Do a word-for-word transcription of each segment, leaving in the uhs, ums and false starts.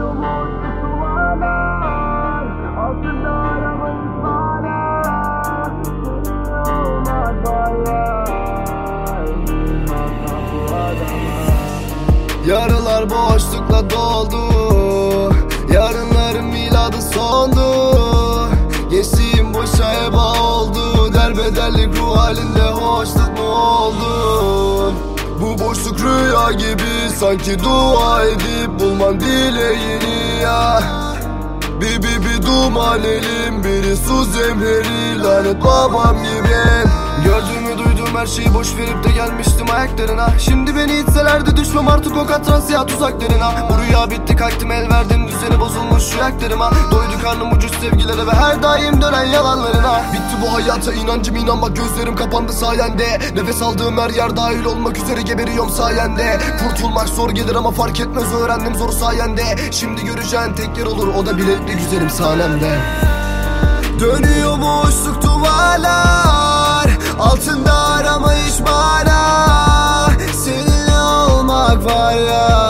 Yaralar boşlukla doldu, yarınların miladı sondu. Gençliğim boşa heba oldu, derbederlik ruh halinde hoşluk mu oldu? Bu boşluk rüya gibi, sanki dua edip bulman dileğini ya. Bir bir bir duman elim, biri su zemheri, lanet babam gibi. Gördüğümü duyduğum her şeyi boş verip de gelmiştim ayaklarına. Şimdi beni itselerdi düşmem artık o katran siyah tuzaklarına. Bu rüya bitti, kalktım el verdim, düzeni bozulmuş şu yaklarıma. Doydu karnım ucuz sevgilere ve her daim dönen yalanlarına. Bitti bu hayata inancım, inanmak gözlerim kapandı sayende. Nefes aldığım her yer dahil olmak üzere geberiyorum sayende. Kurtulmak zor gelir ama fark etmez, öğrendim zor sayende. Şimdi göreceğin tek yer olur, o da bilekli güzelim sahnemde. Dönüyor boşluk duvarlar, altında arama hiç mana. Seninle olmak var ya,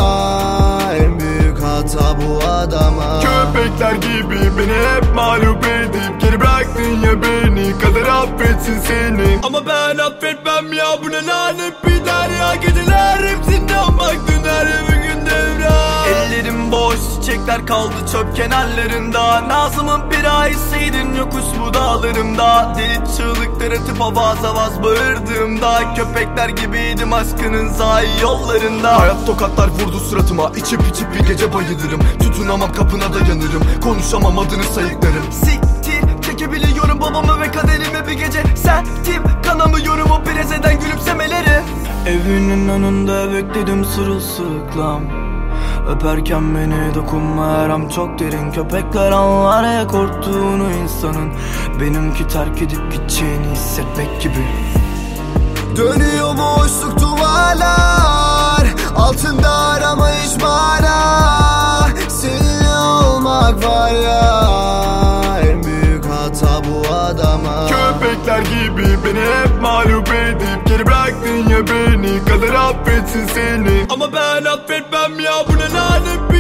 en büyük hata bu adama. Köpekler gibi beni hep mağlup edip geri bıraktın ya beni, kader affetsin seni. Ama ben affetmem ya, bu ne lanet bir derya. Geceler hepsinden baktın her bir gün devran. Ellerim boş, çiçekler kaldı çöp kenarlarında. Nazım'ın bir ayseydin yokuş bu dağlarımda. Deli çığlıklar atıp avaz avaz bağırdığımda, köpekler gibiydim aşkının zayi yollarında. Hayat tokatlar vurdu suratıma, içip içip bir gece bayılırım. Tutunamam kapına dayanırım, konuşamam adını sayıklarım. Siktir çekebiliyorum babamı ve kaderimi bir gece. Sertim kanamıyorum o prezeden gülümsemeleri. Evinin önünde bekledim sırılsıklam, öperken beni dokunma her an çok derin. Köpekler anlar ya korktuğunu insanın, benimki terk edip gideceğini hissetmek gibi. Dönüyor boşluk duvarlar, altında arama hiç mana. Seninle olmak var ya, en büyük hata bu adama. Köpekler gibi beni hep mağlup edip geri bıraktın ya beni, kader affetsin seni. Ama ben affetmem ya, bu ne lanet bir